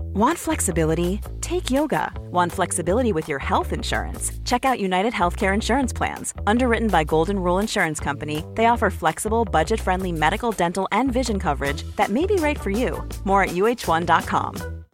Want flexibility? Take yoga. Want flexibility with your health insurance? Check out United Healthcare Insurance Plans. Underwritten by Golden Rule Insurance Company, they offer flexible, budget-friendly medical, dental, and vision coverage that may be right for you. More at uh1.com.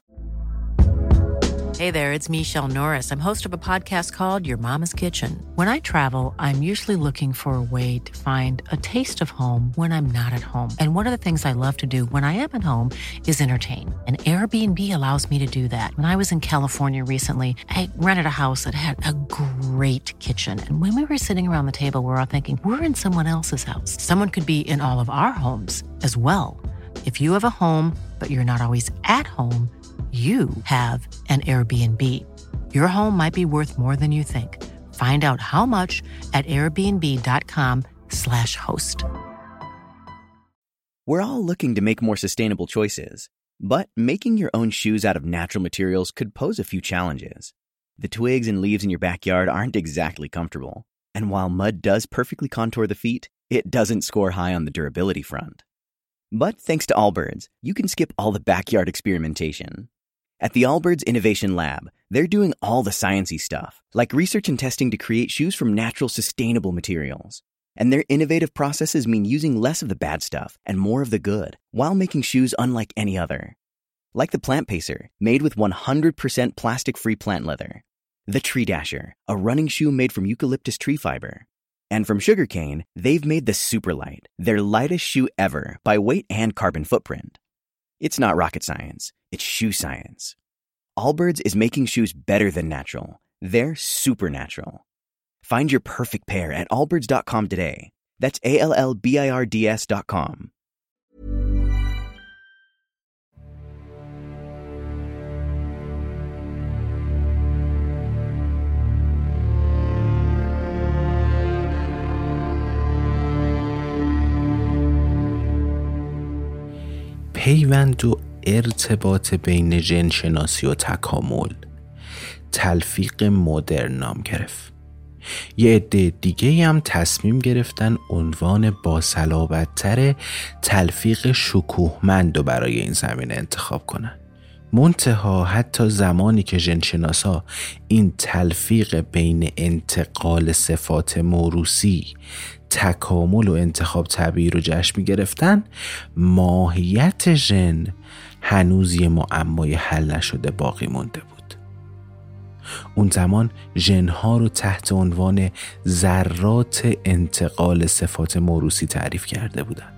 Hey there, it's Michelle Norris. I'm host of a podcast called Your Mama's Kitchen. When I travel, I'm usually looking for a way to find a taste of home when I'm not at home. And one of the things I love to do when I am at home is entertain. And Airbnb allows me to do that. When I was in California recently, I rented a house that had a great kitchen. And when we were sitting around the table, we were all thinking, we're in someone else's house. Someone could be in all of our homes as well. If you have a home, but you're not always at home, you have an Airbnb. Your home might be worth more than you think. Find out how much at airbnb.com/host. We're all looking to make more sustainable choices, but making your own shoes out of natural materials could pose a few challenges. The twigs and leaves in your backyard aren't exactly comfortable, and while mud does perfectly contour the feet, it doesn't score high on the durability front. But thanks to Allbirds, you can skip all the backyard experimentation. At the Allbirds Innovation Lab, they're doing all the sciencey stuff, like research and testing to create shoes from natural, sustainable materials. And their innovative processes mean using less of the bad stuff and more of the good, while making shoes unlike any other. Like the Plant Pacer, made with 100% plastic-free plant leather. The Tree Dasher, a running shoe made from eucalyptus tree fiber. And from Sugarcane, they've made the Superlight, their lightest shoe ever by weight and carbon footprint. It's not rocket science, it's shoe science. Allbirds is making shoes better than natural. They're supernatural. Find your perfect pair at allbirds.com today. That's ALLBIRDS.com. پیوند و ارتباط بین ژن‌شناسی و تکامل تلفیق مدرن نام گرفت. یه عده دیگه هم تصمیم گرفتن عنوان باصلابت‌تر تلفیق شکوهمند رو برای این زمینه انتخاب کنن. منتها حتی زمانی که ژن‌شناسا این تلفیق بین انتقال صفات موروثی، تکامل و انتخاب طبیعی رو جشن می‌گرفتن، ماهیت ژن هنوز یه معمای حل نشده باقی مونده بود. اون زمان ژن‌ها رو تحت عنوان ذرات انتقال صفات موروثی تعریف کرده بودن.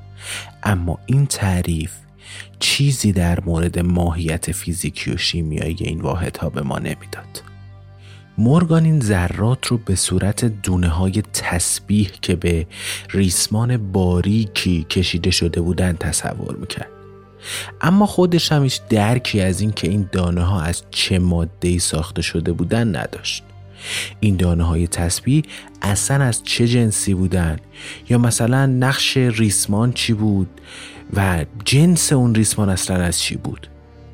اما این تعریف چیزی در مورد ماهیت فیزیکی و شیمیایی این واحدها به ما نمیداد. مورگان این ذرات رو به صورت دونه‌های تسبیح که به ریسمان باریکی کشیده شده بودن تصور میکرد. اما خودش هم هیچ درکی از این که این دانه‌ها از چه ماده‌ای ساخته شده بودن نداشت. این دانه‌های تسبیح اصلا از چه جنسی بودن، یا مثلا نقش ریسمان چی بود و جنس اون ریسمان اصلا از چی بود.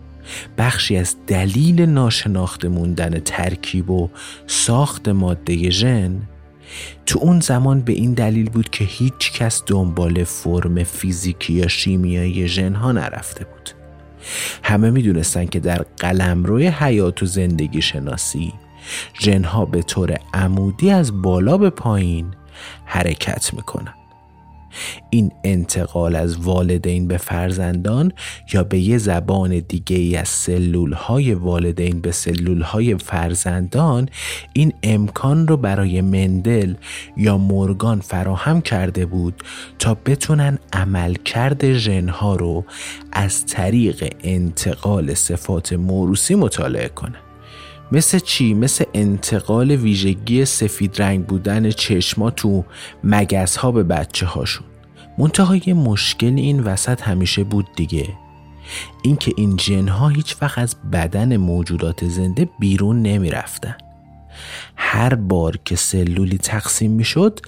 بخشی از دلیل ناشناخته موندن ترکیب و ساخت ماده ژن تو اون زمان به این دلیل بود که هیچ کس دنبال فرم فیزیکی یا شیمیایی ژن ها نرفته بود. همه میدونستن که در قلمروی حیات و زندگی شناسی ژن ها به طور عمودی از بالا به پایین حرکت میکنن. این انتقال از والدین به فرزندان، یا به یه زبان دیگه ای از سلولهای والدین به سلولهای فرزندان، این امکان رو برای مندل یا مورگان فراهم کرده بود تا بتونن عملکرد ژن‌ها رو از طریق انتقال صفات موروثی مطالعه کنن. مثل چی؟ مثل انتقال ویژگی سفید رنگ بودن چشما تو مگس ها به بچه هاشون. منتهای مشکل این وسط همیشه بود دیگه، اینکه این ژن ها هیچ وقت از بدن موجودات زنده بیرون نمی رفتن. هر بار که سلولی تقسیم می شد،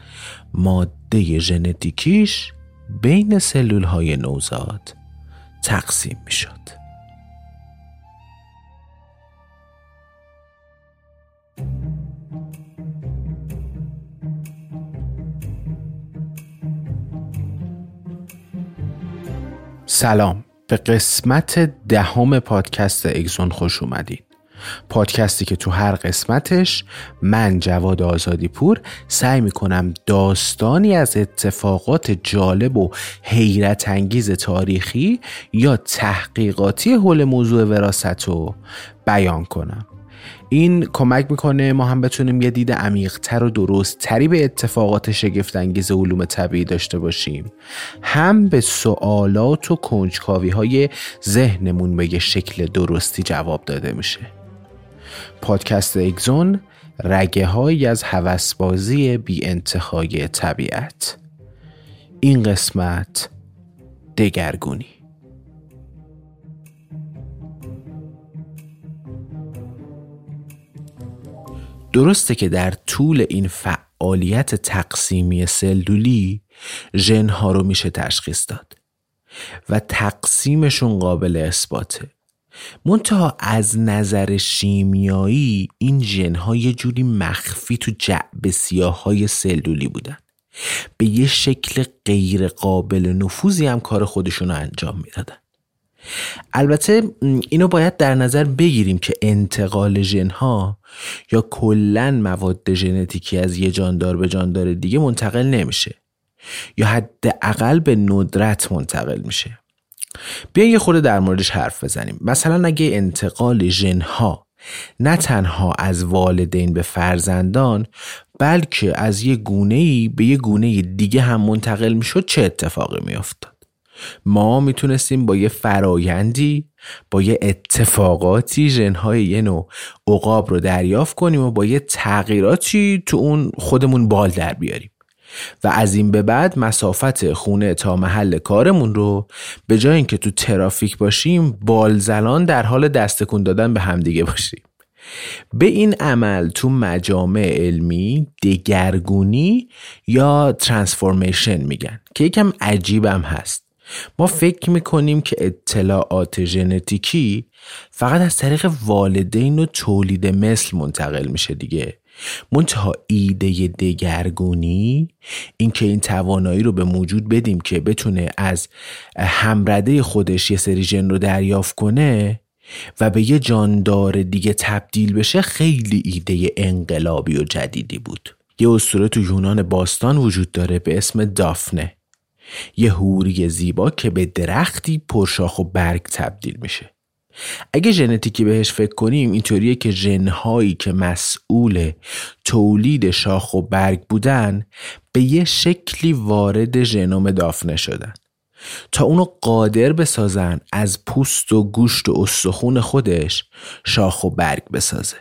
ماده ژنتیکیش بین سلول های نوزاد تقسیم می شد. سلام، به قسمت 10 پادکست اگزون خوش اومدید. پادکستی که تو هر قسمتش من جواد آزادی پور سعی میکنم داستانی از اتفاقات جالب و حیرت انگیز تاریخی یا تحقیقاتی حول موضوع وراثت رو بیان کنم. این کمک میکنه ما هم بتونیم یه دید عمیق‌تر و درست‌تری به اتفاقات شگفت انگیز علوم طبیعی داشته باشیم، هم به سوالات و کنجکاوی‌های ذهنمون به یه شکل درستی جواب داده میشه. پادکست اگزون رگه‌هایی از هوسبازی بی انتهای طبیعت. این قسمت دگرگونی. درسته که در طول این فعالیت تقسیمی سلولی ژن‌ها رو میشه تشخیص داد و تقسیمشون قابل اثباته. منتها از نظر شیمیایی این ژن‌ها یه جوری مخفی تو جعبه سیاه‌های سلولی بودن. به یه شکل غیر قابل نفوذی هم کار خودشون رو انجام میدادن. البته اینو باید در نظر بگیریم که انتقال ژن‌ها یا کلاً مواد ژنتیکی از یه جاندار به جاندار دیگه منتقل نمیشه یا حداقل به ندرت منتقل میشه. بیاین یه خورده در موردش حرف بزنیم. مثلا اگه انتقال ژن‌ها نه تنها از والدین به فرزندان بلکه از یه گونه‌ای به یه گونه دیگه هم منتقل میشد، چه اتفاقی میافتاد؟ ما میتونستیم با یه فرایندی، با یه اتفاقاتی ژن‌های یه نوع عقاب رو دریافت کنیم و با یه تغییراتی تو اون خودمون بال در بیاریم و از این به بعد مسافت خونه تا محل کارمون رو به جای اینکه تو ترافیک باشیم بال زنان در حال دست تکون دادن به همدیگه باشیم. به این عمل تو مجامع علمی دگرگونی یا ترانسفورمیشن میگن که یکم عجیبم هست. ما فکر میکنیم که اطلاعات ژنتیکی فقط از طریق والدین و تولید مثل منتقل میشه دیگه. منتها ایده دگرگونی، این که این توانایی رو به موجود بدیم که بتونه از همرده خودش یه سری ژن رو دریافت کنه و به یه جاندار دیگه تبدیل بشه، خیلی ایده انقلابی و جدیدی بود. یه اسطوره تو یونان باستان وجود داره به اسم دافنه، یه حوری زیبا که به درختی پرشاخ و برگ تبدیل میشه. اگه ژنتیکی بهش فکر کنیم اینطوریه که ژن‌هایی که مسئول تولید شاخ و برگ بودن به یه شکلی وارد ژنوم دافنه شدن تا اونو قادر بسازن از پوست و گوشت و استخون خودش شاخ و برگ بسازه.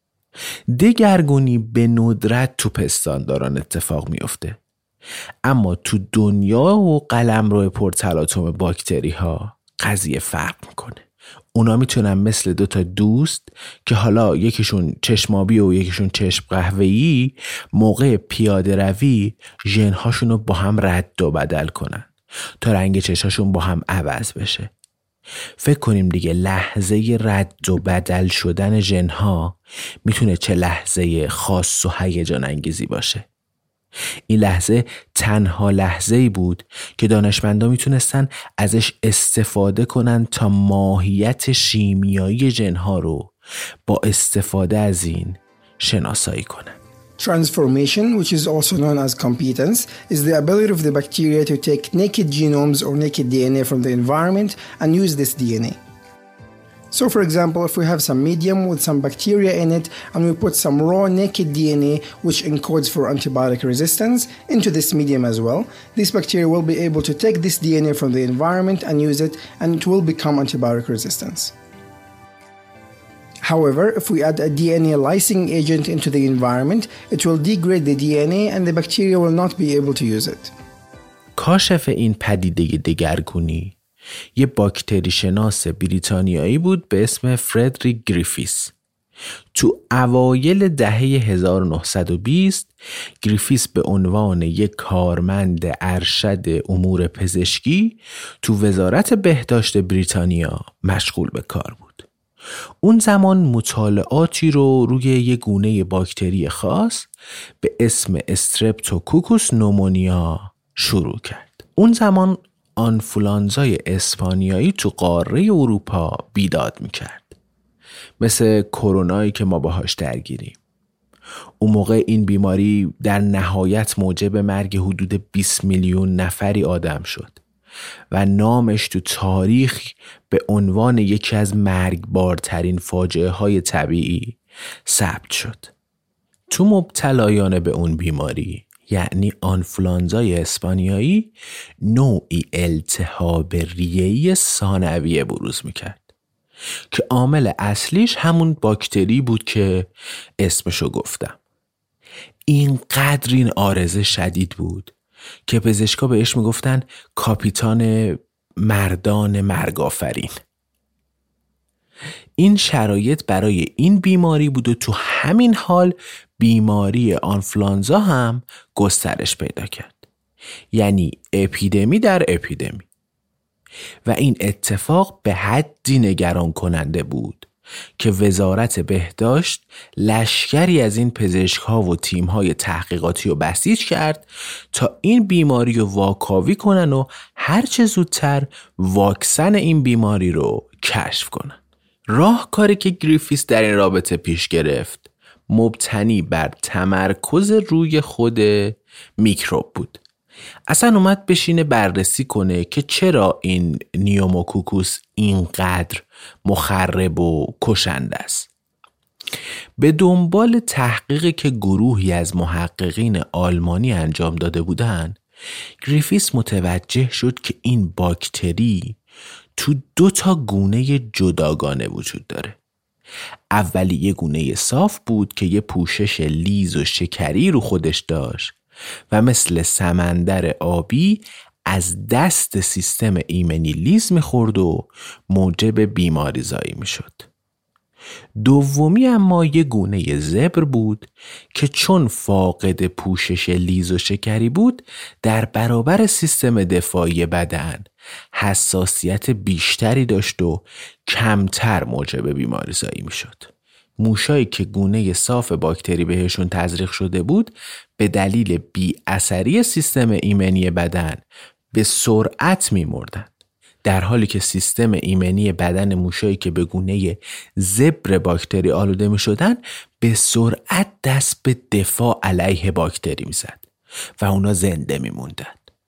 دگرگونی به ندرت تو پستانداران اتفاق میفته، اما تو دنیا و قلمرو پرتلاطم باکتری ها قضیه فرق میکنه. اونا میتونن مثل 2 دوست که حالا یکیشون چشمابی و یکیشون چشم قهوه‌ای موقع پیاده روی ژن‌هاشون رو با هم رد و بدل کنن تا رنگ چشاشون با هم عوض بشه. فکر کنیم دیگه لحظه رد و بدل شدن ژن‌ها میتونه چه لحظه خاص و هیجان انگیزی باشه. این لحظه تنها لحظه‌ای بود که دانشمندان میتونستن ازش استفاده کنن تا ماهیت شیمیایی ژن‌ها رو با استفاده از این شناسایی کنن. Transformation, which is also known as competence, is the ability of the bacteria to take naked genomes or naked DNA from the environment and use this DNA. So for example, if we have some medium with some bacteria in it and we put some raw naked DNA which encodes for antibiotic resistance into this medium as well, these bacteria will be able to take this DNA from the environment and use it, and it will become antibiotic resistance. However, if we add a DNA lysing agent into the environment, it will degrade the DNA and the bacteria will not be able to use it. کاشف این پدیده دگرگونی یه باکتری شناس بریتانیایی بود به اسم فردریک گریفیس. تو اوایل دهه 1920 گریفیس به عنوان یک کارمند ارشد امور پزشکی تو وزارت بهداشت بریتانیا مشغول به کار بود. اون زمان مطالعاتی رو روی یک گونه باکتری خاص به اسم استرپتوکوکوس نومونیا شروع کرد. اون زمان آنفولانزای اسپانیایی تو قاره اروپا بیداد میکرد، مثل کرونایی که ما باهاش درگیریم. اون موقع این بیماری در نهایت موجب مرگ حدود 20 میلیون نفری آدم شد و نامش تو تاریخ به عنوان یکی از مرگبارترین فاجعه های طبیعی ثبت شد. تو مبتلایان به اون بیماری، یعنی آنفولانزای اسپانیایی، نوعی التهاب ریه‌ای ثانویه بروز میکرد که عامل اصلیش همون باکتری بود که اسمشو گفتم. اینقدر این عارضه شدید بود که پزشکا بهش میگفتن کاپیتان مردان مرگافرین. این شرایط برای این بیماری بود و تو همین حال بیماری آنفولانزا هم گسترش پیدا کرد، یعنی اپیدمی در اپیدمی. و این اتفاق به حدی نگران کننده بود که وزارت بهداشت لشکری از این پزشک‌ها و تیم‌های تحقیقاتی رو بسیج کرد تا این بیماری رو واکاوی کنن و هرچه زودتر واکسن این بیماری رو کشف کنن. راهکاری که گریفیث در این رابطه پیش گرفت مبتنی بر تمرکز روی خود میکروب بود. اصلا اومد بشینه بررسی کنه که چرا این نیوموکوکوس اینقدر مخرب و کشنده است. به دنبال تحقیقی که گروهی از محققین آلمانی انجام داده بودند، گریفیث متوجه شد که این باکتری تو 2 گونه جداگانه وجود داره. اولی یه گونه صاف بود که یه پوشش لیز و شکری رو خودش داشت و مثل سمندر آبی از دست سیستم ایمنی لیز میخورد و موجب بیماری زایی میشد. دومی اما یه گونه زبر بود که چون فاقد پوشش لیز و شکری بود، در برابر سیستم دفاعی بدن حساسیت بیشتری داشت و کمتر موجب بیماری زایی میشد. موشایی که گونه صاف باکتری بهشون تزریق شده بود به دلیل بی اثری سیستم ایمنی بدن به سرعت میمردن، در حالی که سیستم ایمنی بدن موشایی که به گونه زبر باکتری آلوده می شدن به سرعت دست به دفاع علیه باکتری می زد و اونا زنده می موندن.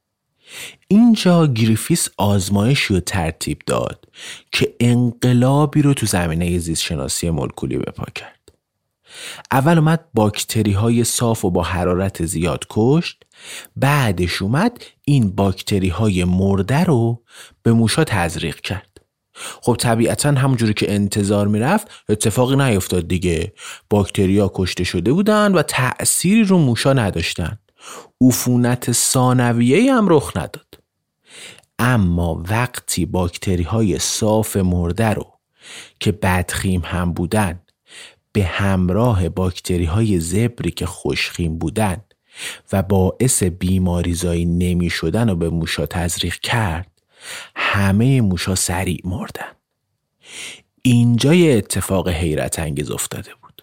اینجا گریفیث آزمایشی رو ترتیب داد که انقلابی رو تو زمینه زیست شناسی مولکولی بپا کرد. اول اومد باکتری های صاف و با حرارت زیاد کشت، بعدش اومد این باکتری های مرده رو به موشا تزریق کرد. خب طبیعتا همونجوری که انتظار میرفت اتفاقی نیفتاد دیگه. باکتری ها کشته شده بودن و تأثیری رو موشا نداشتن. عفونت ثانویه‌ای هم رخ نداد. اما وقتی باکتری های صاف مرده رو که بدخیم هم بودن به همراه باکتری های زبری که خوشخیم بودن و باعث بیماری زایی نمی شدن و به موشا تزریق کرد، همه موشا سریع مردن. اینجا یه اتفاق حیرت انگیز افتاده بود.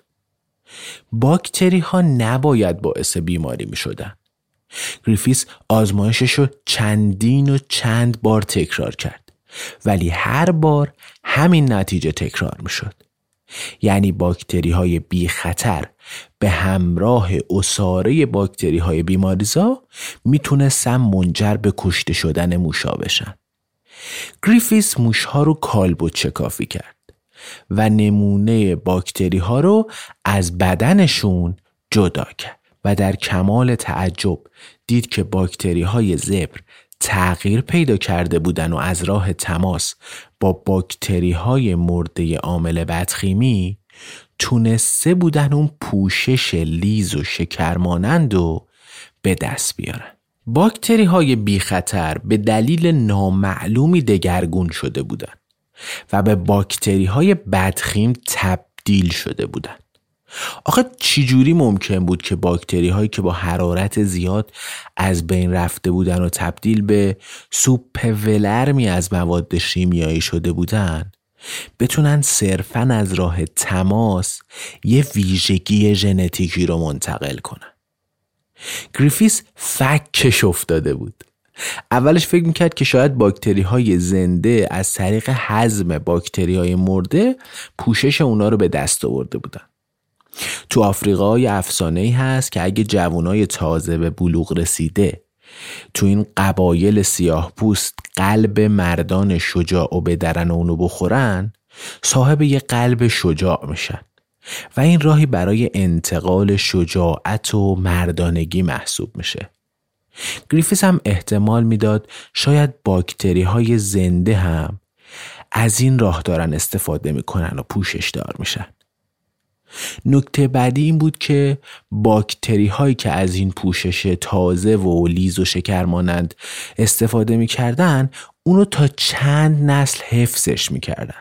باکتری ها نباید باعث بیماری می شدن. گریفیث آزمایشش رو چند بار تکرار کرد، ولی هر بار همین نتیجه تکرار می شد. یعنی باکتری های بی خطر به همراه عصاره باکتری های بیماریزا میتونستن منجر به کشته شدن موشا بشن. گریفیث موشها رو کالبد شکافی کرد و نمونه باکتری ها رو از بدنشون جدا کرد و در کمال تعجب دید که باکتری های زبر تغییر پیدا کرده بودن و از راه تماس با باکتری های مرده عامل بدخیمی تونسته بودن اون پوشش لیز و شکرمانند و به دست بیارن. باکتری های بی خطر به دلیل نامعلومی دگرگون شده بودن و به باکتری های بدخیم تبدیل شده بودن. آخه چجوری ممکن بود که باکتری هایی که با حرارت زیاد از بین رفته بودن و تبدیل به سوپ ولرمی از مواد شیمیایی شده بودن بتونن صرفاً از راه تماس یه ویژگی ژنتیکی رو منتقل کنن؟ گریفیث فکش افتاده بود اولش فکر میکرد که شاید باکتری های زنده از طریق هضم باکتری های مرده پوشش اونا رو به دست آورده بودن. تو آفریقا یه افسانه‌ای هست که اگه جوانای تازه به بلوغ رسیده تو این قبایل سیاه پوست قلب مردان شجاع و بدرن و اونو بخورن، صاحب یه قلب شجاع میشن و این راهی برای انتقال شجاعت و مردانگی محسوب میشه. گریفیث هم احتمال میداد شاید باکتری های زنده هم از این راه دارن استفاده میکنن و پوشش دار میشن. نکته بعدی این بود که باکتری هایی که از این پوشش تازه و لیز و شکر مانند استفاده میکردن اونو تا چند نسل حفظش میکردن.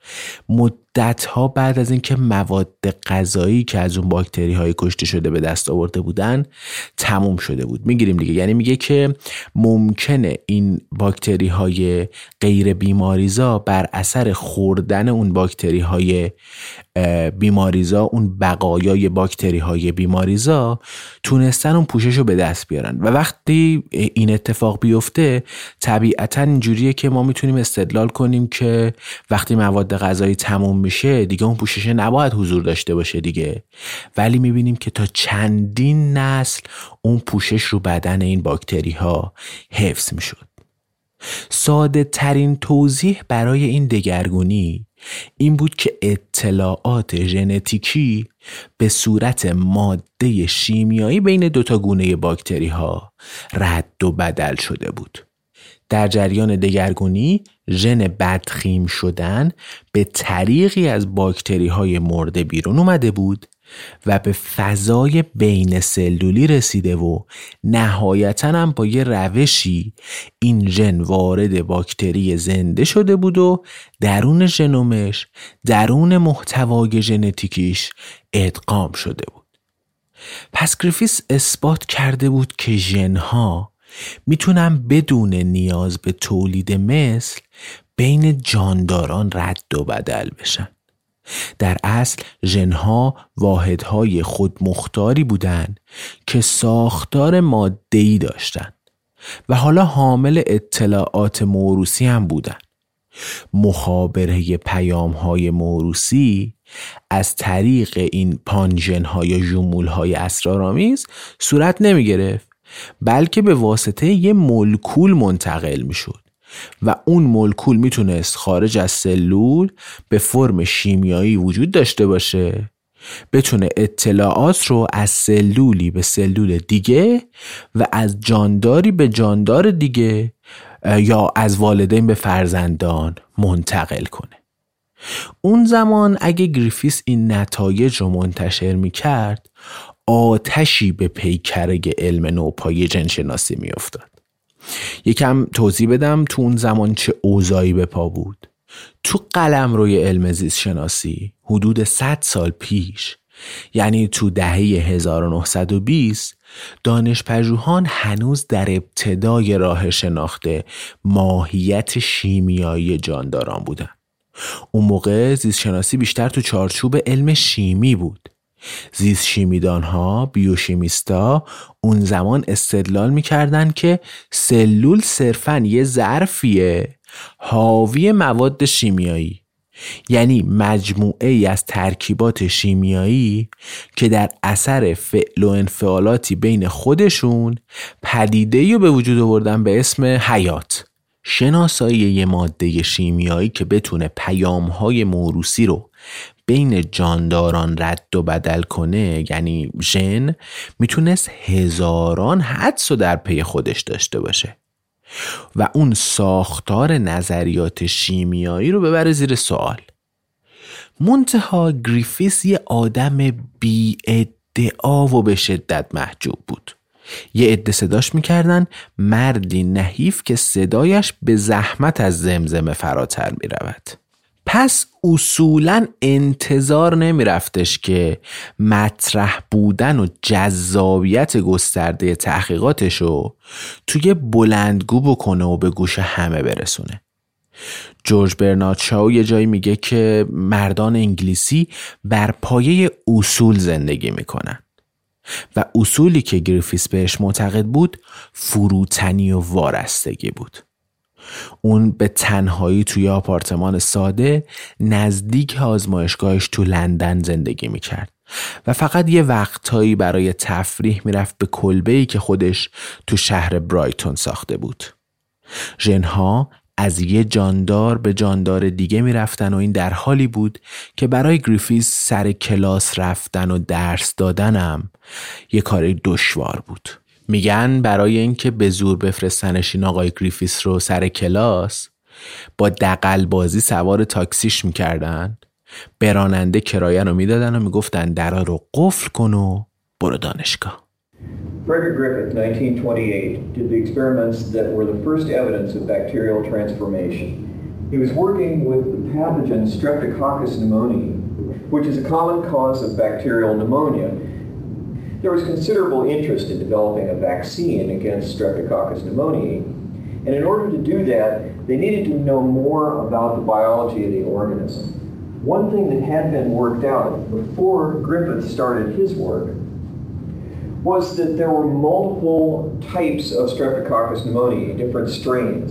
مدتها بعد از اینکه مواد غذایی که از اون باکتری های کشته شده به دست آورده بودن تموم شده بود. میگیریم دیگه، یعنی میگه که ممکنه این باکتری های غیر بیماریزا بر اثر خوردن اون باکتری های بیماریزا، اون بقایای باکتری های بیماریزا تونستن اون پوشش رو به دست بیارن و وقتی این اتفاق بیفته طبیعتا اینجوریه که ما میتونیم استدلال کنیم که وقتی مواد غذایی تموم میشه دیگه اون پوشش نباید حضور داشته باشه دیگه، ولی میبینیم که تا چندین نسل اون پوشش رو بدن این باکتری ها حفظ میشد. ساده ترین توضیح برای این دگرگونی این بود که اطلاعات ژنتیکی به صورت ماده شیمیایی بین دوتا گونه باکتری ها رد و بدل شده بود. در جریان دگرگونی ژن بدخیم شدن به طریقی از باکتری های مرده بیرون اومده بود و به فضای بین سلولی رسیده و نهایتاً هم با یه روشی این ژن وارد باکتری زنده شده بود و درون ژنومش، درون محتوای ژنتیکیش ادغام شده بود. پس گریفیث اثبات کرده بود که ژن‌ها میتونن بدون نیاز به تولید مثل بین جانداران رد و بدل بشن. در اصل ژن‌ها واحدهای خودمختاری بودند که ساختار ماده‌ای داشتند و حالا حامل اطلاعات موروثی هم بودند. مخابره پیام‌های موروثی از طریق این پانژن‌ها یا ژمول‌های اسرارآمیز صورت نمی‌گرفت، بلکه به واسطه یه مولکول منتقل می‌شد و اون مولکول میتونست خارج از سلول به فرم شیمیایی وجود داشته باشه، بتونه اطلاعات رو از سلولی به سلول دیگه و از جانداری به جاندار دیگه یا از والدین به فرزندان منتقل کنه. اون زمان اگه گریفیث این نتایج رو منتشر میکرد آتشی به پیکره علم نوپایی ژن‌شناسی میافتاد. یکم توضیح بدم تو اون زمان چه اوضاعی به پا بود. تو قلمروی علم زیست شناسی حدود 100 سال پیش، یعنی تو دهه 1920، دانشپژوهان هنوز در ابتدای راه شناخت ماهیت شیمیایی جانداران بودن. اون موقع زیست شناسی بیشتر تو چارچوب علم شیمی بود. زیست شیمیدان ها، بیوشیمیستا، اون زمان استدلال میکردن که سلول صرفاً یه ظرفیه حاوی مواد شیمیایی، یعنی مجموعه ای از ترکیبات شیمیایی که در اثر فعل و انفعالاتی بین خودشون پدیده‌ای رو به وجود آوردن به اسم حیات. شناسایی یه ماده شیمیایی که بتونه پیام‌های موروثی رو بین جانداران رد و بدل کنه، یعنی ژن، میتونست هزاران حدس رو در پی خودش داشته باشه و اون ساختار نظریات شیمیایی رو ببره زیر سوال. منتها گریفیث یه آدم بی ادعا و به شدت محجوب بود. یه عده صداش میکردن مردی نحیف که صدایش به زحمت از زمزمه فراتر میرود. پس اصولاً انتظار نمی رفتش که مطرح بودن و جذابیت گسترده تحقیقاتشو توی بلندگو بکنه و به گوش همه برسونه. جورج برنارد شاو یه جایی میگه که مردان انگلیسی بر پایه اصول زندگی میکنن. و اصولی که گریفیث بهش معتقد بود فروتنی و وارستگی بود. اون به تنهایی توی آپارتمان ساده نزدیک آزمایشگاهش تو لندن زندگی میکرد و فقط یه وقتهایی برای تفریح میرفت به کلبه‌ای که خودش تو شهر برایتون ساخته بود. ژن‌ها از یه جاندار به جاندار دیگه میرفتن و این در حالی بود که برای گریفیث سر کلاس رفتن و درس دادنم یه کار دشوار بود. میگن برای اینکه به زور بفرستنش این آقای گریفیث رو سر کلاس با دغل بازی سوار تاکسیش میکردن، به راننده کرایه رو میدادن و میگفتن درا رو قفل کن و برو دانشگاه. Frederick Griffith, 1928, did the experiments that were the first evidence of bacterial transformation. He was working with the pathogen Streptococcus pneumoniae, which is a common cause of bacterial pneumonia. There was considerable interest in developing a vaccine against Streptococcus pneumoniae, and in order to do that, they needed to know more about the biology of the organism. One thing that had been worked out before Griffith started his work was that there were multiple types of Streptococcus pneumoniae, different strains.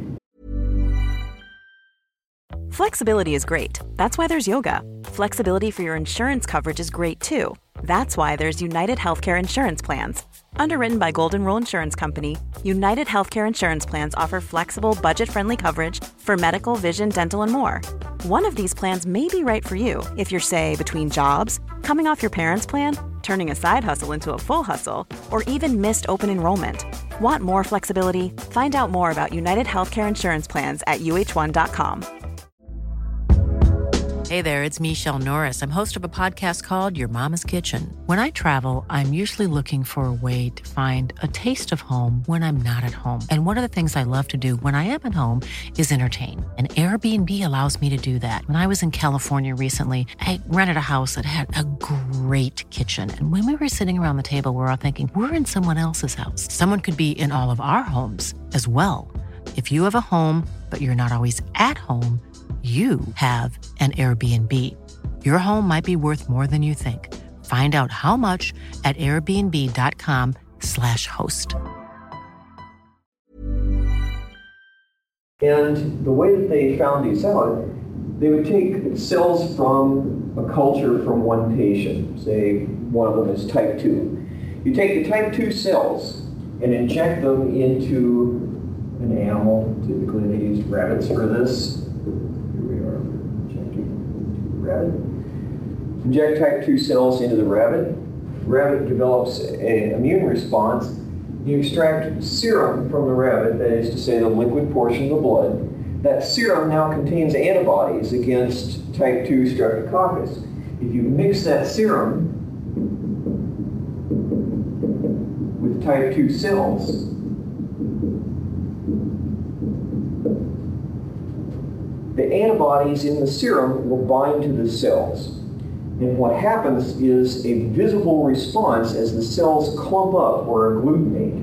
Flexibility is great. That's why there's yoga. Flexibility for your insurance coverage is great too. That's why there's United Healthcare Insurance Plans. Underwritten by Golden Rule Insurance Company, United Healthcare Insurance Plans offer flexible, budget-friendly coverage for medical, vision, dental, and more. One of these plans may be right for you if you're, say, between jobs, coming off your parents' plan, turning a side hustle into a full hustle, or even missed open enrollment. Want more flexibility? Find out more about United Healthcare Insurance Plans at uh1.com. Hey there, it's Michelle Norris. I'm host of a podcast called Your Mama's Kitchen. When I travel, I'm usually looking for a way to find a taste of home when I'm not at home. And one of the things I love to do when I am at home is entertain. And Airbnb allows me to do that. When I was in California recently, I rented a house that had a great kitchen. And when we were sitting around the table, we were all thinking, we're in someone else's house. Someone could be in all of our homes as well. If you have a home, but you're not always at home, you have an Airbnb. Your home might be worth more than you think. Find out how much at airbnb.com/host. And the way that they found these out, they would take cells from a culture from one patient. Say one of them is type 2. You take the type 2 cells and inject them into an animal. Typically they used rabbits for this. Rabbit. Inject type 2 cells into the rabbit. Rabbit develops an immune response. You extract serum from the rabbit, that is to say the liquid portion of the blood. That serum now contains antibodies against type 2 Streptococcus. If you mix that serum with type 2 cells, the antibodies in the serum will bind to the cells. And what happens is a visible response as the cells clump up or agglutinate.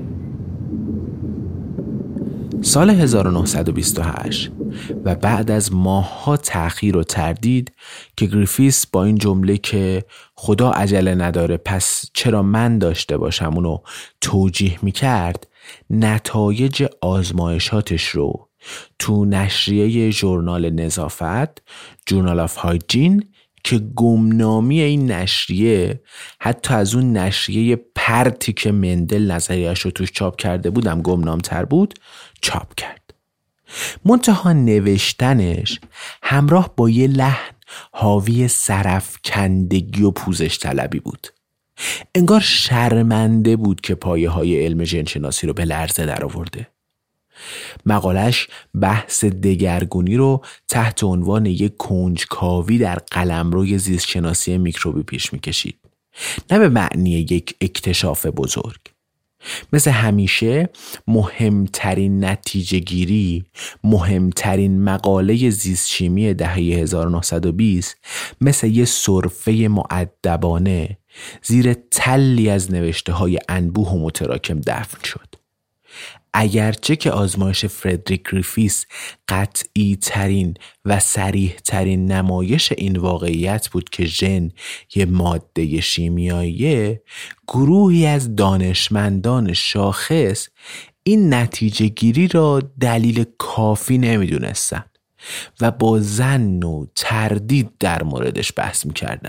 سال 1928 و بعد از ماه‌ها تأخیر و تردید که گریفیث با این جمله که خدا عجله نداره پس چرا من داشته باشم اونو توجیه می‌کرد، نتایج آزمایشاتش رو تو نشریه ژورنال نظافت جورنال آف هایجین که گمنامی این نشریه حتی از اون نشریه پرتی که مندل نظریه‌اش رو توش چاپ کرده بودم گمنام‌تر بود چاپ کرد. منتها نوشتنش همراه با یه لحن حاوی سرفکندگی و پوزش طلبی بود. انگار شرمنده بود که پایه‌های علم ژن‌شناسی رو به لرزه در آورده. مقالش بحث دگرگونی رو تحت عنوان یک کنجکاوی در قلمروی زیستشناسی میکروبی پیش میکشید، نه به معنی یک اکتشاف بزرگ. مثل همیشه مهمترین نتیجه گیری، مهمترین مقاله زیستشیمی دهه 1920 مثل یه سرفه مؤدبانه زیر تلی از نوشته های انبوه و متراکم دفن شد. اگرچه که آزمایش فردریک گریفیس قطعی ترین و صریح ترین نمایش این واقعیت بود که ژن یه ماده شیمیاییه، گروهی از دانشمندان شاخص این نتیجه گیری را دلیل کافی نمیدونستن و با ظن و تردید در موردش بحث میکردن.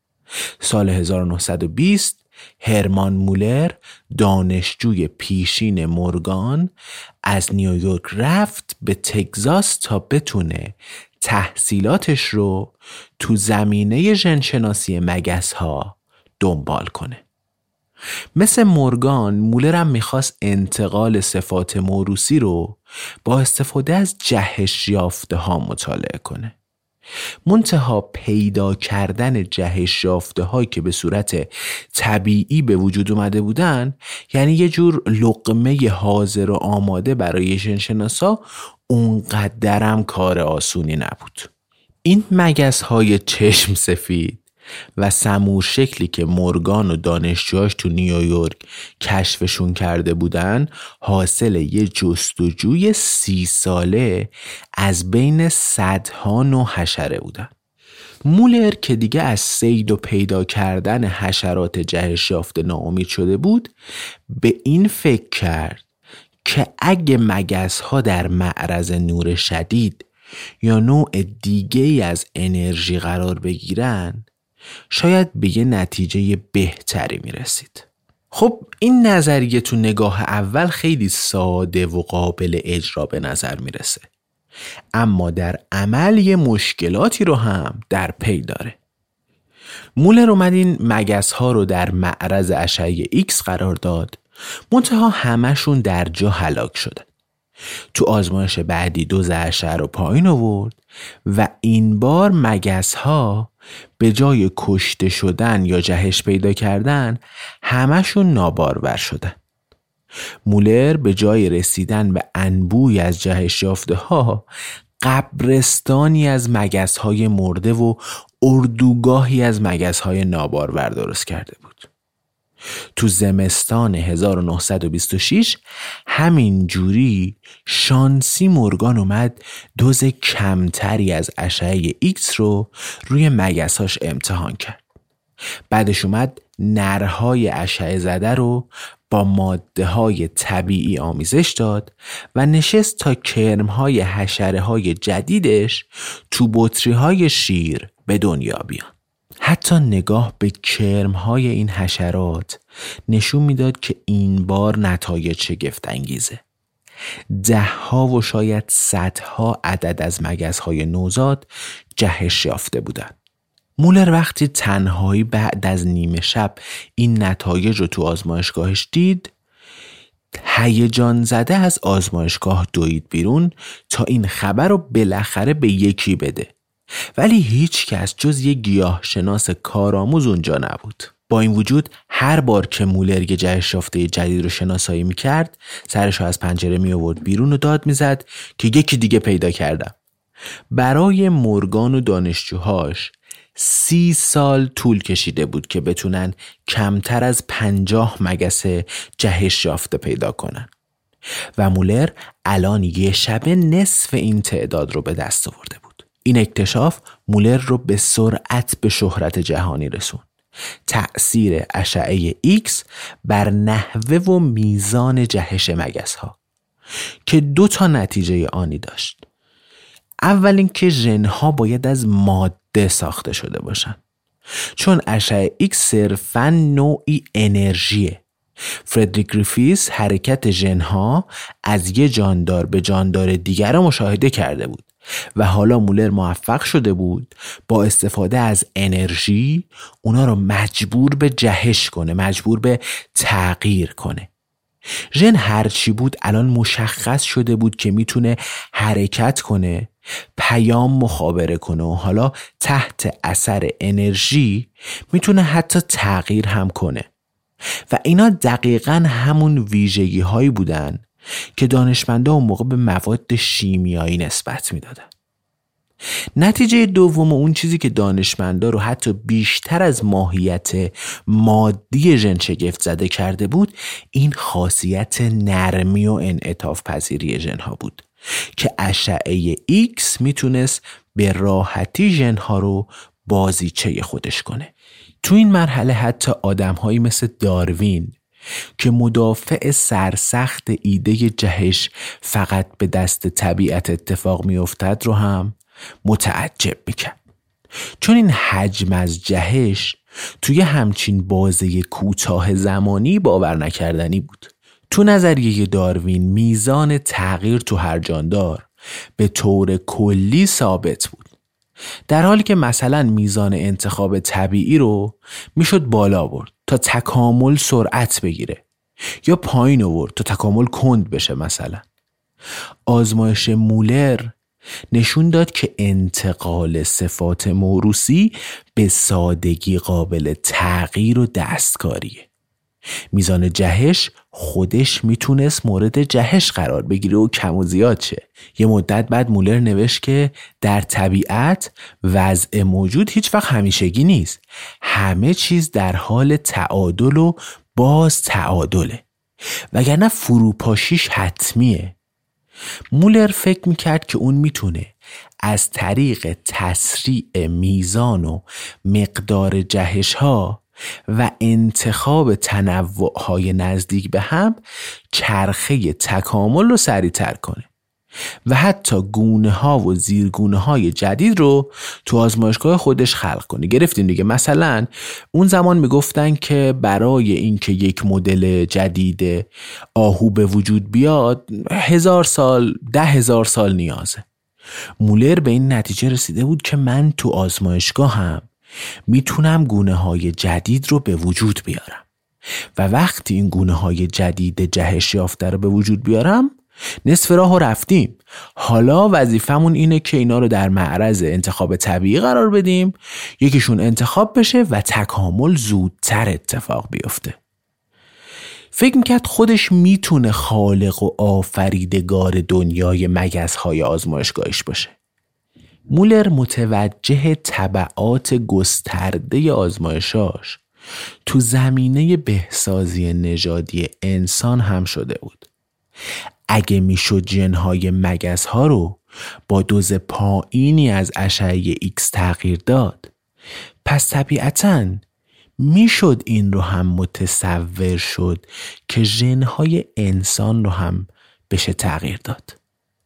سال 1920 هرمان مولر، دانشجوی پیشین مورگان، از نیویورک رفت به تگزاس تا بتونه تحصیلاتش رو تو زمینه ژن‌شناسی مگس‌ها دنبال کنه. مثل مورگان، مولر هم میخواست انتقال صفات موروثی رو با استفاده از جهش یافته ها مطالعه کنه. منتها پیدا کردن جهش یافته هایی که به صورت طبیعی به وجود اومده بودن، یعنی یه جور لقمه حاضر و آماده برای ژن‌شناسا، اونقدرم کار آسونی نبود. این مگس های چشم سفید و سمور شکلی که مورگان و دانشجوهاش تو نیویورک کشفشون کرده بودن، حاصل یه جستجوی 30 ساله از بین صدها نوع حشره بودن. مولر که دیگه از صید و پیدا کردن حشرات جهش یافته ناامید شده بود، به این فکر کرد که اگه مگس ها در معرض نور شدید یا نوع دیگه از انرژی قرار بگیرن، شاید به یه نتیجه بهتری میرسید. خب این نظریه تو نگاه اول خیلی ساده و قابل اجرا به نظر میرسه، اما در عمل یه مشکلاتی رو هم در پی داره. مولر اومد این مگس ها رو در معرض اشعه ایکس قرار داد، منتها همشون در جا هلاک شدن. تو آزمایش بعدی دوز اشعه رو پایین آورد و این بار مگس ها به جای کشته شدن یا جهش پیدا کردن، همشون نابارور شدن. مولر به جای رسیدن به انبوی از جهش یافته ها، قبرستانی از مگس های مرده و اردوگاهی از مگس های نابارور درست کرده بود. تو زمستان 1926 همین جوری شانسی مورگان اومد دوز کمتری از اشعه ایکس رو روی مگساش امتحان کرد. بعدش اومد نرهای اشعه زده رو با ماده های طبیعی آمیزش داد و نشست تا کرمهای حشره های جدیدش تو بطری های شیر به دنیا بیان. حتی نگاه به کرمهای این حشرات نشون میداد که این بار نتایج شگفت انگیزه. 10 و شاید 100 عدد از مگس‌های نوزاد جهش یافته بودند. مولر وقتی تنهایی بعد از نیمه شب این نتایج رو تو آزمایشگاهش دید، هیجان زده از آزمایشگاه دوید بیرون تا این خبر رو بالاخره به یکی بده. ولی هیچ کس جز یه گیاهشناس کارآموز اونجا نبود. با این وجود هر بار که مولر یه جهش یافته جدید رو شناسایی میکرد، سرش رو از پنجره می آورد بیرون و داد میزد که یکی دیگه پیدا کردم. برای مورگان و دانشجوهاش 30 سال طول کشیده بود که بتونن کمتر از 50 مگس جهش یافته پیدا کنن و مولر الان یه شبه نصف این تعداد رو به دست آورده بود. این اکتشاف مولر رو به سرعت به شهرت جهانی رسون. تأثیر اشعه ایکس بر نحوه و میزان جهش مگس ها که 2 نتیجه آنی داشت. اول اینکه ژن ها باید از ماده ساخته شده باشن، چون اشعه ایکس صرفاً نوعی انرژیه. فردریک گریفیس حرکت ژن ها از یه جاندار به جاندار دیگر را مشاهده کرده بود و حالا مولر موفق شده بود با استفاده از انرژی اونا رو مجبور به جهش کنه، مجبور به تغییر کنه. ژن هرچی بود الان مشخص شده بود که میتونه حرکت کنه، پیام مخابره کنه و حالا تحت اثر انرژی میتونه حتی تغییر هم کنه. و اینا دقیقاً همون ویژگی هایی بودن که دانشمندا اون موقع به مواد شیمیایی نسبت میدادن. نتیجه دوم و اون چیزی که دانشمندا رو حتی بیشتر از ماهیت مادی ژن شگفت زده کرده بود، این خاصیت نرمی و انعطاف پذیری ژن ها بود که اشعه ایکس میتونست به راحتی ژن ها رو بازیچه خودش کنه. تو این مرحله حتی آدم هایی مثل داروین که مدافع سرسخت ایده جهش فقط به دست طبیعت اتفاق میافتد رو هم متعجب میکرد، چون این حجم از جهش توی همچین بازه کوتاه زمانی باور نکردنی بود. تو نظریه داروین میزان تغییر تو هر جاندار به طور کلی ثابت بود، در حالی که مثلا میزان انتخاب طبیعی رو میشد بالا برد تا تکامل سرعت بگیره یا پایین آورد تا تکامل کند بشه. مثلا آزمایش مولر نشون داد که انتقال صفات موروثی به سادگی قابل تغییر و دستکاریه. میزان جهش خودش میتونست مورد جهش قرار بگیره و کم و زیاد شه. یه مدت بعد مولر نوشت که در طبیعت وضع موجود هیچ وقت همیشگی نیست، همه چیز در حال تعادل و باز تعادله، وگرنه فروپاشیش حتمیه. مولر فکر میکرد که اون میتونه از طریق تسریع میزان و مقدار جهش ها و انتخاب تنوعهای نزدیک به هم چرخه تکامل رو سریع‌تر کنه و حتی گونه ها و زیرگونه های جدید رو تو آزمایشگاه خودش خلق کنه. گرفتیم دیگه. مثلا اون زمان میگفتن که برای اینکه یک مدل جدید آهو به وجود بیاد 1000 سال 10,000 سال نیازه. مولر به این نتیجه رسیده بود که من تو آزمایشگاه هم میتونم گونه های جدید رو به وجود بیارم و وقتی این گونه های جدید جهش یافته رو به وجود بیارم نصف راهو رفتیم. حالا وظیفمون اینه که اینا رو در معرض انتخاب طبیعی قرار بدیم، یکیشون انتخاب بشه و تکامل زودتر اتفاق بیفته. فکر میکرد خودش میتونه خالق و آفریدگار دنیای مگس‌های آزمایشگاهش باشه. مولر متوجه تبعات گسترده آزمایشاش تو زمینه بهسازی نژادی انسان هم شده بود. اگه میشد ژن‌های مگس‌ها رو با دوز پایینی از اشعه ایکس تغییر داد، پس طبیعتاً میشد این رو هم متصور شد که ژن‌های انسان رو هم بشه تغییر داد.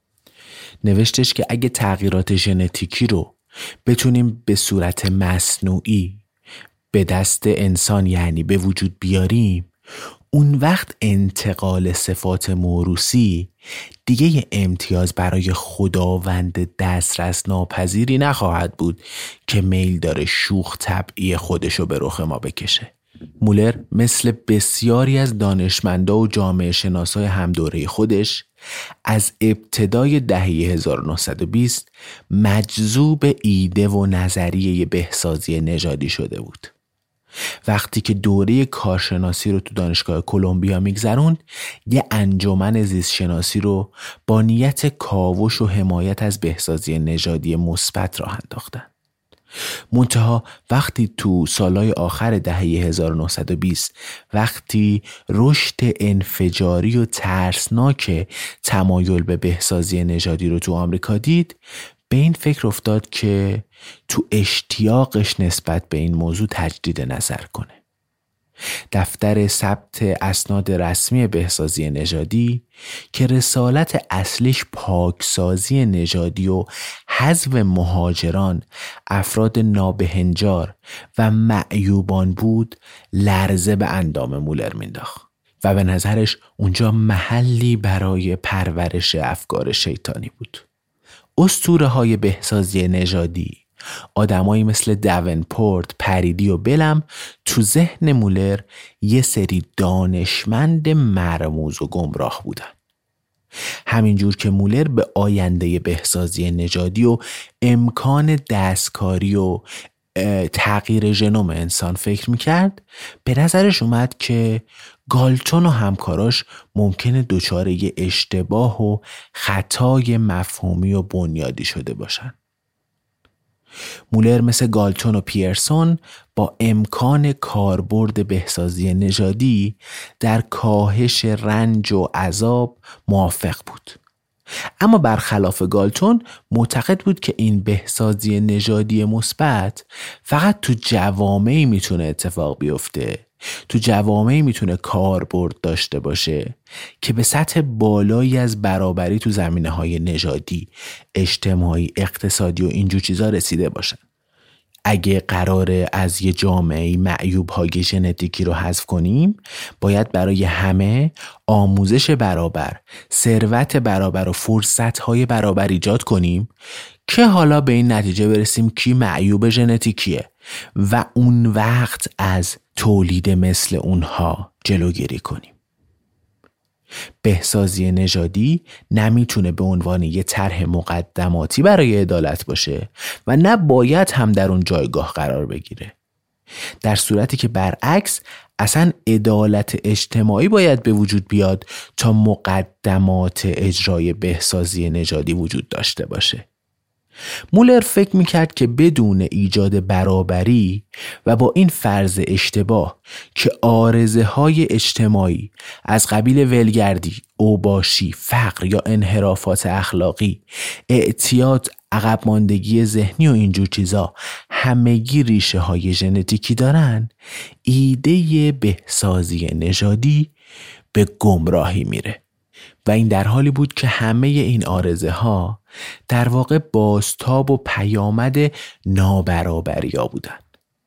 نوشتش که اگه تغییرات ژنتیکی رو بتونیم به صورت مصنوعی به دست انسان یعنی به وجود بیاریم، اون وقت انتقال صفات موروثی دیگه یه امتیاز برای خداوند دسترس ناپذیری نخواهد بود که میل داره شوخ طبعی خودشو به رخ ما بکشه. مولر مثل بسیاری از دانشمندا و جامعه شناسای همدوره خودش از ابتدای دهه 1920 مجذوب ایده و نظریه بهسازی نژادی شده بود. وقتی که دوره کارشناسی رو تو دانشگاه کلمبیا میگذروند، یه انجمن زیست شناسی رو با نیت کاوش و حمایت از بهسازی نژادی مثبت راه انداختن. منتها وقتی تو سالهای آخر دهه 1920 وقتی رشد انفجاری و ترسناک تمایل به بهسازی نژادی رو تو آمریکا دید، به این فکر افتاد که تو اشتیاقش نسبت به این موضوع تجدید نظر کنه. دفتر ثبت اسناد رسمی بهسازی نژادی که رسالت اصلیش پاکسازی نژادی و حذف مهاجران، افراد نابهنجار و معیوبان بود، لرزه به اندام مولر مینداخت و به نظرش اونجا محلی برای پرورش افکار شیطانی بود. اسطوره‌های بهسازی نژادی، آدمایی مثل داونپورت، پریدی و بلم تو ذهن مولر یه سری دانشمند مرموز و گمراه بودن. همینجور که مولر به آینده بهسازی نژادی و امکان دستکاری و تغییر ژنوم انسان فکر میکرد، به نظرش اومد که گالتون و همکاراش ممکنه دچار یه اشتباه و خطای مفهومی و بنیادی شده باشن. مولر مثل گالتون و پیرسون با امکان کاربرد بهسازی نژادی در کاهش رنج و عذاب موافق بود. اما برخلاف گالتون معتقد بود که این بهسازی نژادی مثبت فقط تو جوامعی میتونه اتفاق بیفته، تو جوامعی میتونه کاربرد داشته باشه که به سطح بالایی از برابری تو زمینه‌های نژادی، اجتماعی، اقتصادی و اینجور چیزا رسیده باشن. اگه قراره از یه جامعه معیوب‌های ژنتیکی رو حذف کنیم، باید برای همه آموزش برابر، ثروت برابر و فرصت‌های برابر ایجاد کنیم که حالا به این نتیجه برسیم کی معیوب ژنتیکیه و اون وقت از تولید مثل اونها جلوگیری کنیم. بهسازی نژادی نمیتونه به عنوان یه طرح مقدماتی برای عدالت باشه و نباید هم در اون جایگاه قرار بگیره. در صورتی که برعکس اصلا عدالت اجتماعی باید به وجود بیاد تا مقدمات اجرای بهسازی نژادی وجود داشته باشه. مولر فکر میکرد که بدون ایجاد برابری و با این فرض اشتباه که عارضه های اجتماعی از قبیل ولگردی، اوباشی، فقر یا انحرافات اخلاقی، اعتیاد، عقب ماندگی ذهنی و اینجور چیزا همگی ریشه های ژنتیکی دارن، ایده بهسازی نژادی به گمراهی میره. و این در حالی بود که همه این عارضه ها در واقع بازتاب و پیامد نابرابری ها بودن.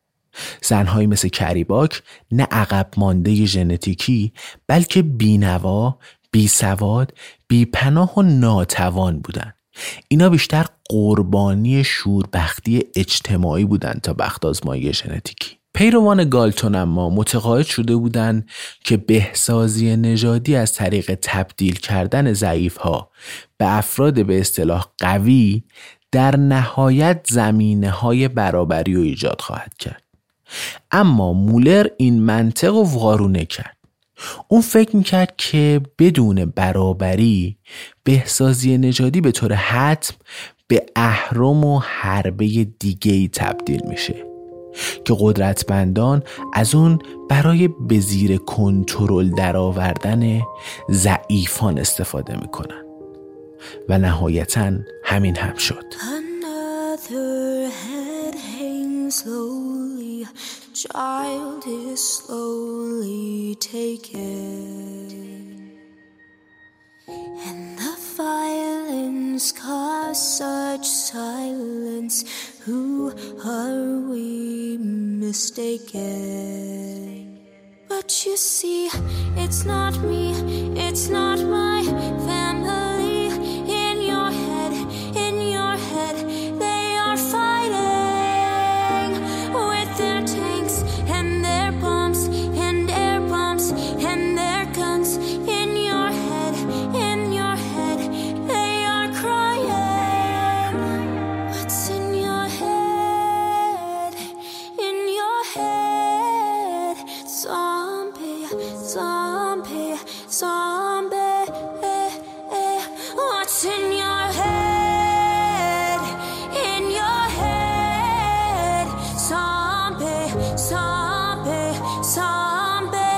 زنهایی مثل کری باک نه عقب مانده ژنتیکی بلکه بینوا، بیسواد، بیپناه و ناتوان بودن. اینا بیشتر قربانی شوربختی اجتماعی بودن تا بخت آزمایی ژنتیکی. پیروان گالتون اما معتقد شده بودند که بهسازی نژادی از طریق تبدیل کردن ضعیف‌ها به افراد به اصطلاح قوی در نهایت زمینه‌های برابری رو ایجاد خواهد کرد. اما مولر این منطق رو وارونه کرد. اون فکر میکرد که بدون برابری بهسازی نژادی به طور حتم به اهرم و حربه دیگه‌ای تبدیل میشه که قدرتمندان از اون برای به زیر کنترل درآوردن ضعیفان استفاده میکنن و نهایتاً همین هم شد. Another head hangs slowly, child is slowly taken, and the violence caused such silence. Who are we mistaken? But you see, it's not me, it's not my family. In your head, they are fighting with their tanks and their bombs and air bombs and their guns. In your head, they are crying. What's in your head? In your head, zombie, zombie, zombie. What's in your head? In your head, zombie, zombie, zombie.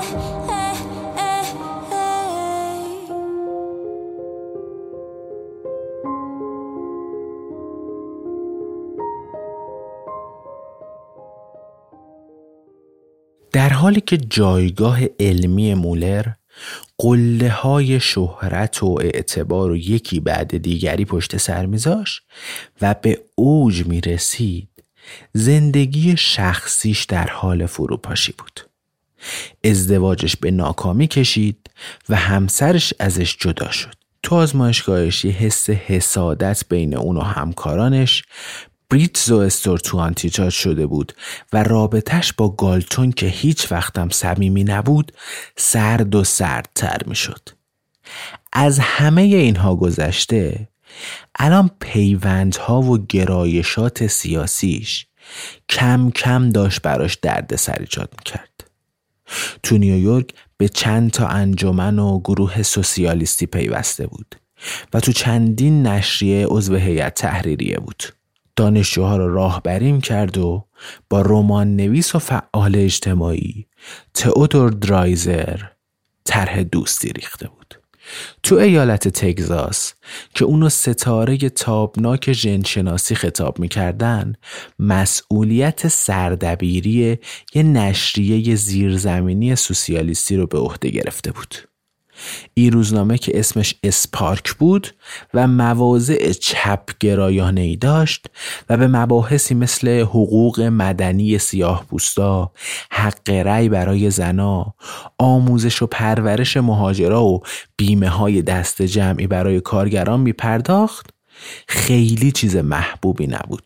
در حالی که جایگاه علمی مولر قله های شهرت و اعتبار و یکی بعد دیگری پشت سر میذاشت و به اوج میرسید، زندگی شخصیش در حال فروپاشی بود. ازدواجش به ناکامی کشید و همسرش ازش جدا شد. تو آزمایشگاهش یه حس حسادت بین اون و همکارانش بریتز و استورتو آنتیچارج شده بود و رابطش با گالتون که هیچ وقتم صمیمی نبود سرد و سردتر می شد. از همه اینها گذشته، الان پیوندها و گرایشات سیاسیش کم کم داشت براش دردسر ایجاد می کرد. تو نیویورک به چند تا انجمن و گروه سوسیالیستی پیوسته بود و تو چندین نشریه عضو هیئت تحریریه بود. دانشجوها رو راهبری کرد و با رمان نویس و فعال اجتماعی تئودور درایزر طرح دوستی ریخته بود. تو ایالت تگزاس که اونو ستاره تابناک ژن‌شناسی خطاب میکردن، مسئولیت سردبیری یه نشریه زیرزمینی سوسیالیستی رو به عهده گرفته بود. این روزنامه که اسمش اسپارک بود و مواضع چپگرایانه‌ای داشت و به مباحثی مثل حقوق مدنی سیاه‌پوستا، حق رأی برای زنا، آموزش و پرورش مهاجرا و بیمه‌های دست جمعی برای کارگران می‌پرداخت، خیلی چیز محبوبی نبود.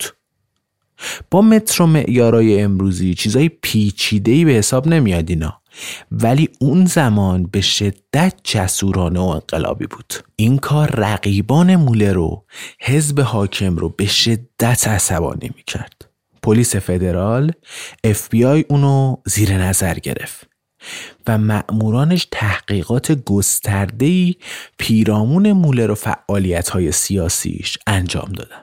با متر و معیارای امروزی چیزای پیچیده‌ای به حساب نمیاد اینا، ولی اون زمان به شدت جسورانه و انقلابی بود. این کار رقیبان مولر رو، حزب حاکم رو به شدت عصبانی میکرد. پلیس فدرال FBI اونو زیر نظر گرفت و مأمورانش تحقیقات گسترده‌ای پیرامون مولر و فعالیت‌های سیاسیش انجام دادن.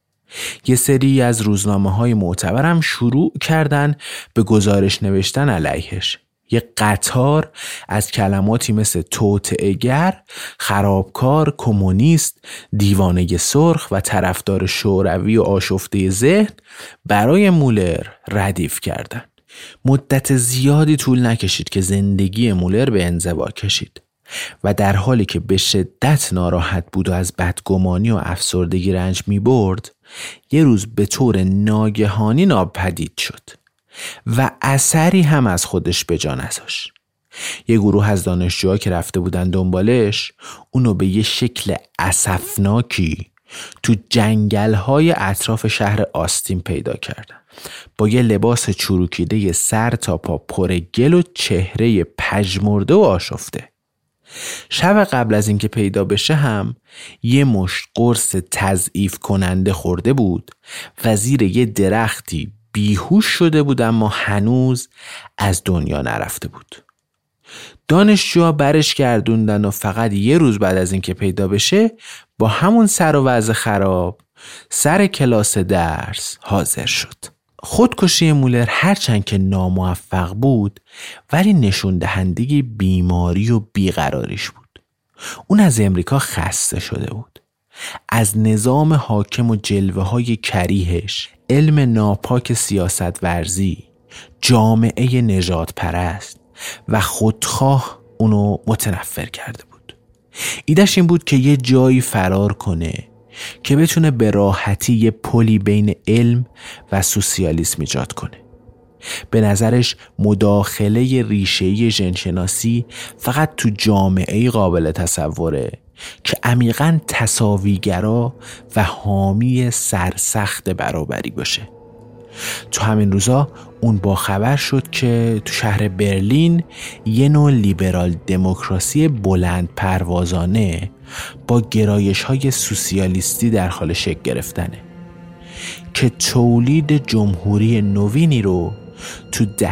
یه سری از روزنامه‌های معتبر هم شروع کردن به گزارش نوشتن علیهش. یه قطار از کلماتی مثل توطئه‌گر، خرابکار، کمونیست، دیوانه سرخ و طرفدار شوروی و آشفته ذهن برای مولر ردیف کردن. مدت زیادی طول نکشید که زندگی مولر به انزوا کشید و در حالی که به شدت ناراحت بود و از بدگمانی و افسردگی رنج می برد، یه روز به طور ناگهانی ناپدید شد و اثری هم از خودش به جا نذاشت. یه گروه از دانشجوها که رفته بودن دنبالش، اونو به یه شکل اسفناکی تو جنگل‌های اطراف شهر آستین پیدا کردن، با یه لباس چروکیده سر تا پا پر گل و چهره پژمرده و آشفته. شب قبل از اینکه پیدا بشه هم یه مشت قرص تضعیف کننده خورده بود و زیر یه درختی بیهوش شده بود، اما هنوز از دنیا نرفته بود. دانشجوها برش گردوندن و فقط یه روز بعد از اینکه پیدا بشه با همون سر و وضع خراب سر کلاس درس حاضر شد. خودکشی مولر هرچند که ناموفق بود، ولی نشون دهنده بیماری و بیقراریش بود. اون از امریکا خسته شده بود. از نظام حاکم و جلوه های کریهش، علم ناپاک سیاست ورزی، جامعه نژاد پرست و خودخواه اونو متنفر کرده بود. ایدهش این بود که یه جایی فرار کنه که بتونه به راحتی یه پلی بین علم و سوسیالیسم ایجاد کنه. به نظرش مداخله ریشه‌ای ژن‌شناسی فقط تو جامعه‌ای قابل تصوره که عمیقاً تساویگرا و حامی سرسخت برابری باشه. تو همین روزا اون با خبر شد که تو شهر برلین یه نوع لیبرال دموکراسی بلند پروازانه با گرایش‌های سوسیالیستی در حال شکل گرفتنه که تولید جمهوری نوینی رو تو دهه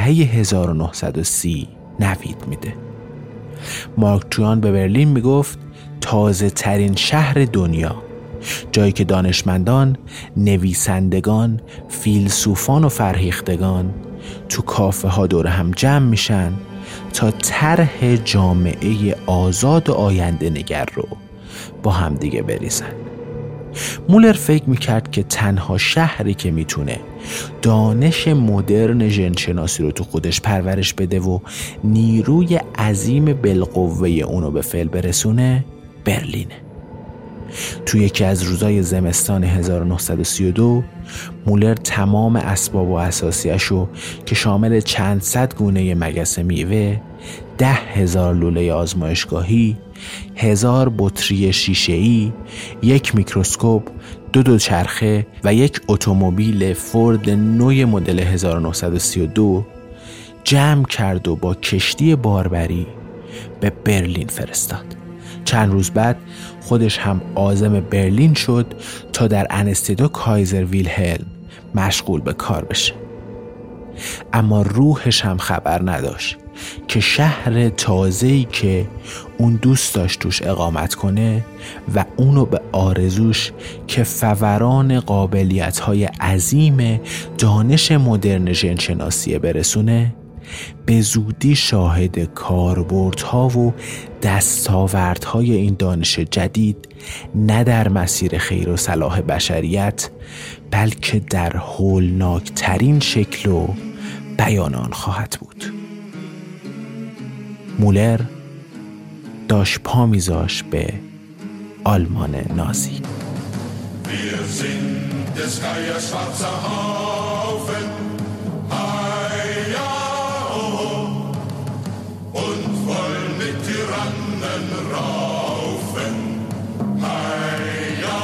1930 نوید میده. مارک تویان به برلین میگفت تازه ترین شهر دنیا، جایی که دانشمندان، نویسندگان، فیلسوفان و فرهیختگان تو کافه ها دور هم جمع میشن تا طرح جامعه آزاد و آینده نگر رو با هم دیگه بریزن. مولر فکر میکرد که تنها شهری که میتونه دانش مدرن ژن‌شناسی رو تو خودش پرورش بده و نیروی عظیم بالقوه اونو به فعل برسونه برلینه. توی یکی از روزای زمستان 1932 مولر تمام اسباب و اساسیاشو که شامل چند صد گونه مگس میوه، 10,000 لوله آزمایشگاهی، 1000 بطری شیشه‌ای، 1 میکروسکوپ، 2 دوچرخه و 1 اتومبیل فورد نو مدل 1932 جمع کرد و با کشتی باربری به برلین فرستاد. چند روز بعد خودش هم عازم برلین شد تا در انستیتو کایزر ویلهلم مشغول به کار بشه. اما روحش هم خبر نداشت که شهر تازه‌ای که اون دوست داشت توش اقامت کنه و اونو به آرزوش که فوران قابلیت‌های عظیم دانش مدرن ژن‌شناسی برسونه، به زودی شاهد کاربردها و دستاوردهای این دانش جدید نه در مسیر خیر و صلاح بشریت، بلکه در هولناکترین شکل و بیان آن خواهد بود. مولر داشت پا میذاش به آلمان نازی. Wir sind des Geiers schwarzer Haufen, Heia, und wollen mit Tyrannen raufen, Heia,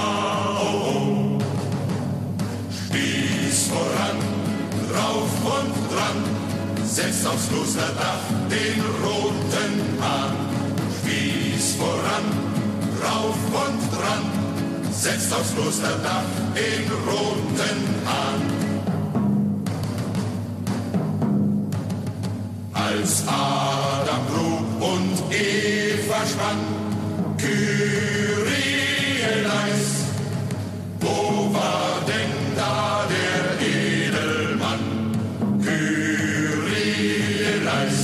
Spieß voran, drauf und dran, setzt aufs Klosterdach den roten Hahn. Spieß voran, drauf und dran, setzt aufs Klosterdach den roten Hahn. Als Adam grub und Eva spann, Kyrie leis, wo war denn da der Edelmann? Kyrie leis,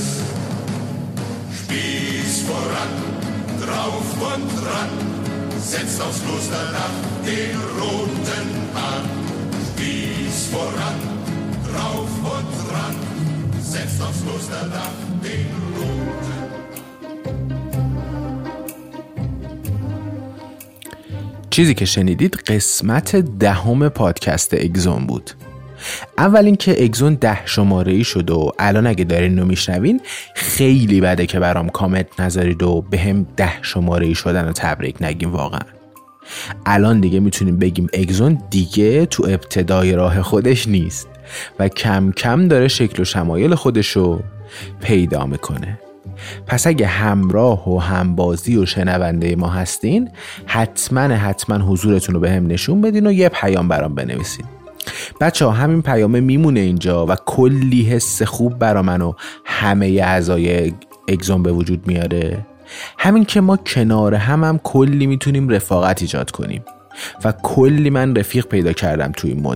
Spieß voran, drauf und dran, setzt aufs Klosterdach den roten Hahn. Spieß voran, drauf und dran, setzt aufs Klosterdach den roten Hahn. چیزی که شنیدید قسمت 10 پادکست اگزون بود. اول اینکه اگزون 10 شماره‌ای شد و الان اگه دارین رو میشنوین خیلی بده که برام کامنت نذارید و به هم 10 شماره‌ای شدن رو تبریک نگیم. واقعا الان دیگه میتونیم بگیم اگزون دیگه تو ابتدای راه خودش نیست و کم کم داره شکل و شمایل خودشو پیدا میکنه. پس اگه همراه و همبازی و شنونده ما هستین حتما حضورتون رو به هم نشون بدین و یه پیام برام بنویسین. بچه‌ها همین پیامه میمونه اینجا و کلی حس خوب برا من و همه اعضای اگزون به وجود میاره. همین که ما کنار هم کلی میتونیم رفاقت ایجاد کنیم و کلی من رفیق پیدا کردم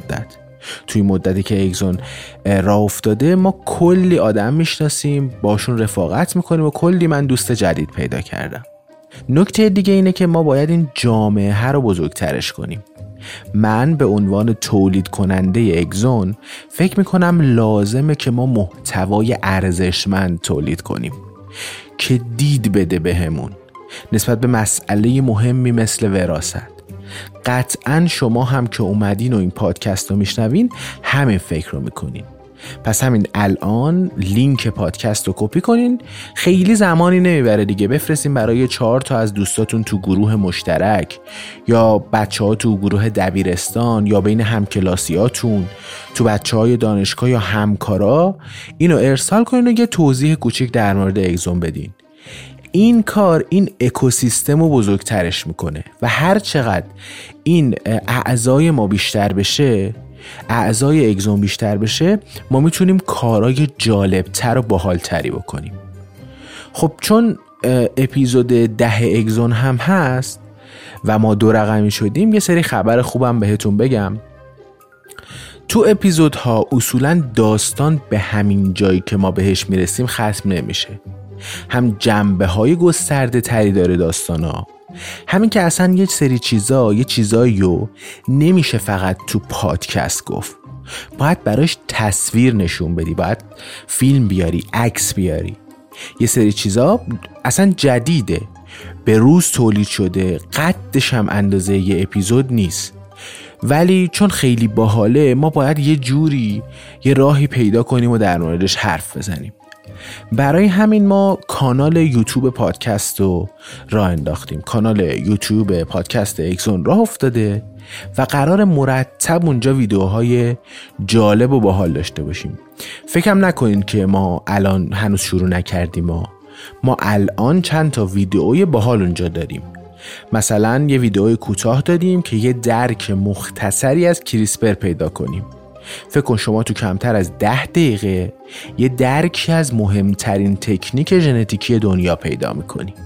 توی مدتی که اگزون راه افتاده. ما کلی آدم میشناسیم، باشون رفاقت میکنیم و کلی من دوست جدید پیدا کردم. نکته دیگه اینه که ما باید این جامعه رو بزرگترش کنیم. من به عنوان تولید کننده اگزون فکر میکنم لازمه که ما محتوای ارزشمند تولید کنیم که دید بده بهمون نسبت به مسئله مهمی مثل وراثت. قطعاً شما هم که اومدین و این پادکست رو میشنوین همین فکر رو میکنین. پس همین الان لینک پادکست رو کپی کنین، خیلی زمانی نمیبره دیگه، بفرستین برای 4 تا از دوستاتون تو گروه مشترک یا بچه‌ها تو گروه دبیرستان یا بین همکلاسیاتون، تو بچه‌های دانشگاه یا همکارا اینو ارسال کنین و یه توضیح کوچیک در مورد اگزون بدین. این کار این اکوسیستم رو بزرگترش میکنه و هر چقدر این اعضای ما بیشتر بشه، اعضای اگزون بیشتر بشه، ما میتونیم کارهای جالبتر و باحالتری بکنیم. خب چون اپیزود 10 اگزون هم هست و ما 2 رقمی شدیم، یه سری خبر خوبم بهتون بگم. تو اپیزودها اصولاً داستان به همین جایی که ما بهش میرسیم ختم نمیشه. هم جنبه های گسترده تری داره داستانا، همین که اصلا یه سری چیزاییو نمیشه فقط تو پادکست گفت، باید براش تصویر نشون بدی، باید فیلم بیاری، عکس بیاری. یه سری چیزا اصلا جدیده، به روز تولید شده، قدش هم اندازه یه اپیزود نیست، ولی چون خیلی باحاله ما باید یه راهی پیدا کنیم و در موردش حرف بزنیم. برای همین ما کانال یوتیوب پادکست رو راه انداختیم. کانال یوتیوب پادکست اگزون راه افتاده و قرار مرتب اونجا ویدیوهای جالب و باحال داشته باشیم. فکرم نکنین که ما الان هنوز شروع نکردیم. ما الان چند تا ویدیوی باحال اونجا داریم. مثلا یه ویدیوی کوتاه داریم که یه درک مختصری از کریسپر پیدا کنیم. فکر کن شما تو کمتر از 10 دقیقه یه درکی از مهمترین تکنیک ژنتیکی دنیا پیدا میکنی.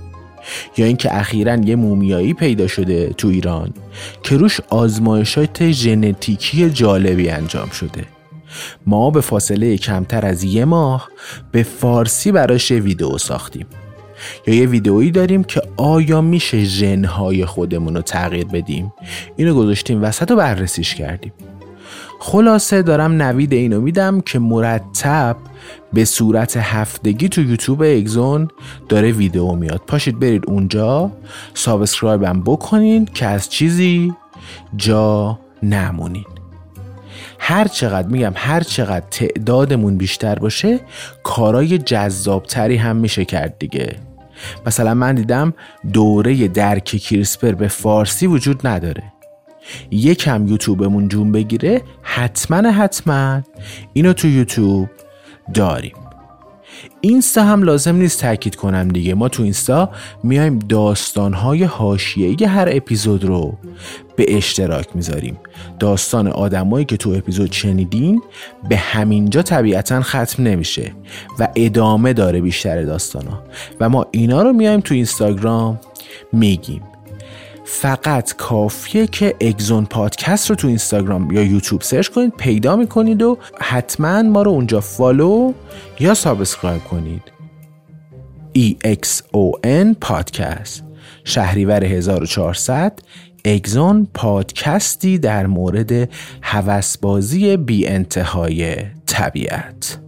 یا اینکه اخیراً یه مومیایی پیدا شده تو ایران که روش آزمایشات ژنتیکی جالبی انجام شده. ما به فاصله کمتر از 1 ماه به فارسی براش ویدیو ساختیم. یا یه ویدئویی داریم که آیا میشه ژن‌های خودمون رو تغییر بدیم، اینو گذاشتیم وسط و بررسیش کردیم. خلاصه دارم نوید اینو میدم که مرتب به صورت هفتگی تو یوتیوب اگزون داره ویدئو میاد. پاشید برید اونجا سابسکرایب هم بکنین که از چیزی جا نمونین. هر چقدر تعدادمون بیشتر باشه کارای جذابتری هم میشه کرد دیگه. مثلا من دیدم دوره درک کریسپر به فارسی وجود نداره. یکم یوتیوبمون جون بگیره حتما اینو تو یوتیوب داریم. اینستا هم لازم نیست تاکید کنم دیگه، ما تو اینستا میایم داستانهای حاشیه‌ای هر اپیزود رو به اشتراک میذاریم. داستان آدمایی که تو اپیزود شنیدین به همینجا طبیعتاً ختم نمیشه و ادامه داره بیشتر داستانا و ما اینا رو میایم تو اینستاگرام میگیم. فقط کافیه که اگزون پادکست رو تو اینستاگرام یا یوتیوب سرچ کنید، پیدا میکنید و حتما ما رو اونجا فالو یا سابسکرایب کنید. EXON پادکست، شهریور 1400، اگزون پادکستی در مورد هوسبازی بی انتهای طبیعت.